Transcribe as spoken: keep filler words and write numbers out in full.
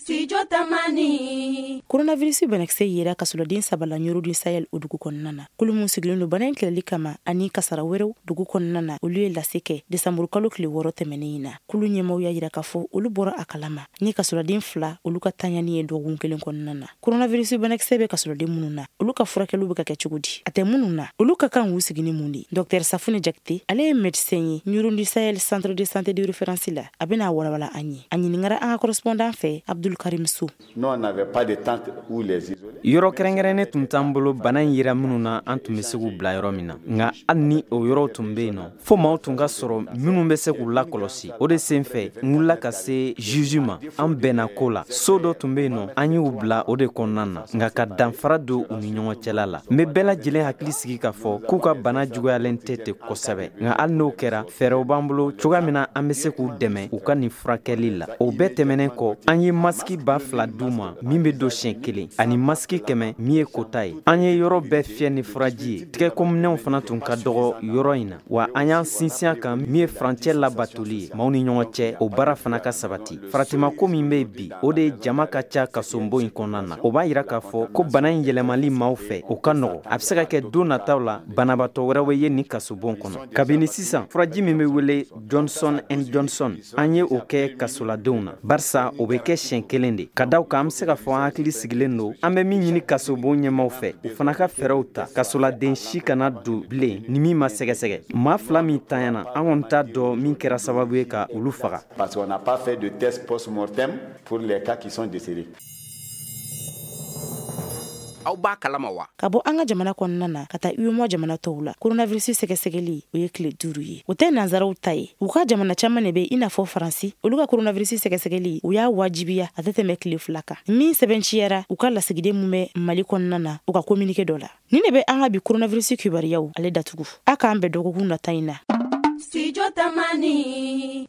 Studio Tamani. Coronavirus banakisɛ yera kasoloden sabala ɲorudun Sahel o dugu kɔnɔna na. Kulu mun sigilen don bana in kɛlɛli kama ani kasara wɛrɛw dugu kɔnɔna na olu ye lase kɛ desanburu kalo tile wɔɔrɔ tɛmɛnen in na. Kulu ɲɛmaaw y'a yira k'a fɔ olu bɔra a kalama ni kasoloden fila olu ka taɲani ye dɔgɔkun kelen kɔnɔna na. Coronavirus banakisɛ bɛ kasoloden minnu na olu ka furakɛliw bɛ ka kɛ cogo di? A tɛ minnu na olu ka kan k'u sigi ni mun de? Docteur Safune Jakite ale ye médecin ye ɲorudun Sahel centre de santé de référence la. A bɛna walawala an ye. A ɲiningara an ka correspondant fɛ Abdul Karim Sou. Non, on n'avait pas de tente où les isoler. Yɔrɔ kɛrɛnkɛrɛnnen tun t'an bolo bana in yira minnu na an tun bɛ se k'u bila yɔrɔ min na nka hali ni o yɔrɔw tun bɛ yen nɔ fo maaw tun ka sɔrɔ minnu bɛ se k'u lakɔlɔsi o de sen fɛ n wulila ka se juge ma an bɛnna ko la so dɔ tun bɛ yen nɔ an y'u bila o de kɔnɔna na nka ka danfara don u ni ɲɔgɔn cɛla la n bɛ bɛɛ lajɛlen hakili sigi k'a fɔ k'u ka bana juguyalen tɛ ten kosɛbɛ nka hali n'o kɛra fɛɛrɛw b'an bolo cogoya min na an bɛ se k'u dɛmɛ u ka nin furakɛli la o bɛɛ tɛmɛnen kɔ an ye masiki ba fila d'u ma min bɛ don siɲɛ kelen ani masiki kɛmɛ min ye kota ye an ye yɔrɔ bɛɛ fiyɛ ni furaji ye tigɛkominɛnw fana tun ka dɔgɔ yɔrɔ in na wa an y'an sinsin kan min ye furancɛ labatoli ye maaw ni ɲɔgɔn cɛ o baara fana ka sabati faratimako min bɛ bi o de jama ka ca kasonbo in kɔnɔna na o b'a yira k'a fɔ ko bana in yɛlɛmali maaw fɛ o ka nɔgɔ a bɛ se ka kɛ don nataw la banabatɔ wɛrɛw ye nin kasobon kɔnɔ kabini sisan furaji min bɛ wele Johnson and Johnson an ye o kɛ kasoladenw na barisa o bɛ kɛ siɲɛ kelen de ka daw kan an bɛ se ka fɔ an hakili sigilen don an bɛ min ɲini kasobon ɲɛmaw fɛ u fana ka fɛɛrɛw ta kasoladen si kana don bilen ni min ma sɛgɛsɛgɛ maa fila min tanyana an kɔni t'a dɔn min kɛra sababu ye ka olu faga parce qu'on n'a pas fait de test post-mortem pour les cas qui sont décédés. Aw b'a kalama wa? Ka bɔ an ka jamana kɔnɔna na ka taa U E M O A jamana tɔw la coronavirus sɛgɛsɛgɛli o ye tile duuru ye o tɛ nanzaraw ta ye u ka jamana caman de bɛ i n'a fɔ Faransi olu ka coronavirus sɛgɛsɛgɛli u y'a wajibiya a tɛ tɛmɛ tile fila kan min sɛbɛnciyara u ka lasigiden mun bɛ Mali kɔnɔna na u ka communiqué dɔ la ni ne bɛ an ka bi coronavirus kibaruyaw ale datugu a k'an bɛn dɔgɔkun nata in na. Studio Tamani.